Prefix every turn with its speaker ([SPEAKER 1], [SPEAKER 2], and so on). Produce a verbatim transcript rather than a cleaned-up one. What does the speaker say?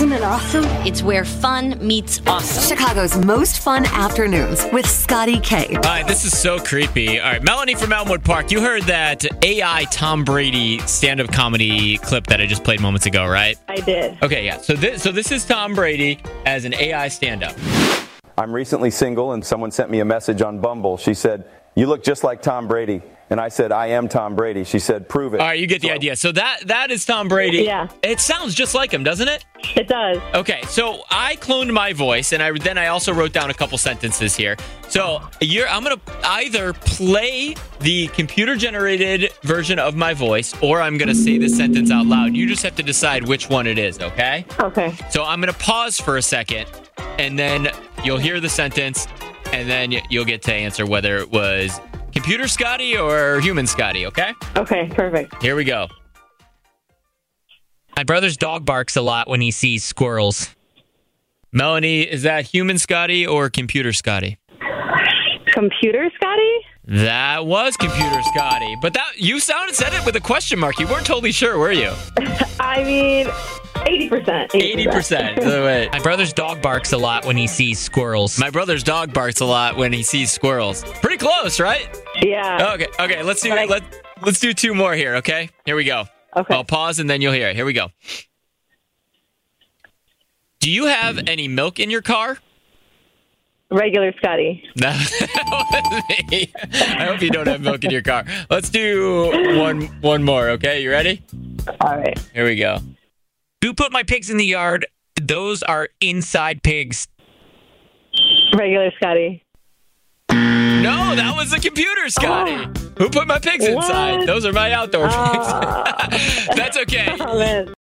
[SPEAKER 1] Isn't it awesome?
[SPEAKER 2] It's where fun meets awesome.
[SPEAKER 3] Chicago's most fun afternoons with Scotty K.
[SPEAKER 4] All right, this is so creepy. All right, Melanie from Elmwood Park, you heard that A I Tom Brady stand-up comedy clip that I just played moments ago, right?
[SPEAKER 5] I did.
[SPEAKER 4] Okay, yeah. So this, so this is Tom Brady as an A I stand-up.
[SPEAKER 6] I'm recently single, and someone sent me a message on Bumble. She said, "You look just like Tom Brady." And I said, "I am Tom Brady." She said, "Prove it."
[SPEAKER 4] All right, you get the
[SPEAKER 6] So-
[SPEAKER 4] idea. So that that is Tom Brady.
[SPEAKER 5] Yeah.
[SPEAKER 4] It sounds just like him, doesn't it?
[SPEAKER 5] It does.
[SPEAKER 4] Okay, so I cloned my voice, and I then I also wrote down a couple sentences here. So you're, I'm going to either play the computer-generated version of my voice, or I'm going to say this sentence out loud. You just have to decide which one it is, okay?
[SPEAKER 5] Okay.
[SPEAKER 4] So I'm going to pause for a second, and then you'll hear the sentence, and then you'll get to answer whether it was computer Scotty or human Scotty, okay?
[SPEAKER 5] Okay, perfect.
[SPEAKER 4] Here we go.
[SPEAKER 7] My brother's dog barks a lot when he sees squirrels.
[SPEAKER 4] Melanie, is that human Scotty or computer Scotty?
[SPEAKER 5] Computer Scotty?
[SPEAKER 4] That was computer Scotty. But that you sounded said it with a question mark. You weren't totally sure, were you?
[SPEAKER 5] I mean, eighty percent.
[SPEAKER 4] eighty percent. So wait.
[SPEAKER 7] My brother's dog barks a lot when he sees squirrels.
[SPEAKER 4] My brother's dog barks a lot when he sees squirrels. Pretty close, right?
[SPEAKER 5] Yeah.
[SPEAKER 4] Okay, okay, let's do
[SPEAKER 5] But I-
[SPEAKER 4] let, let's do two more here, okay? Here we go.
[SPEAKER 5] Okay.
[SPEAKER 4] I'll pause and then you'll hear it. Here we go. Do you have any milk in your car?
[SPEAKER 5] Regular Scotty.
[SPEAKER 4] No, that was me. I hope you don't have milk in your car. Let's do one one more, okay? You ready?
[SPEAKER 5] All right.
[SPEAKER 4] Here we go.
[SPEAKER 7] Who put my pigs in the yard? Those are inside pigs.
[SPEAKER 5] Regular Scotty.
[SPEAKER 4] No, that was the computer, Scotty. Who put my pigs inside?
[SPEAKER 5] What?
[SPEAKER 4] Those are my outdoor
[SPEAKER 5] Ah.
[SPEAKER 4] pigs. That's okay.
[SPEAKER 5] Oh, man.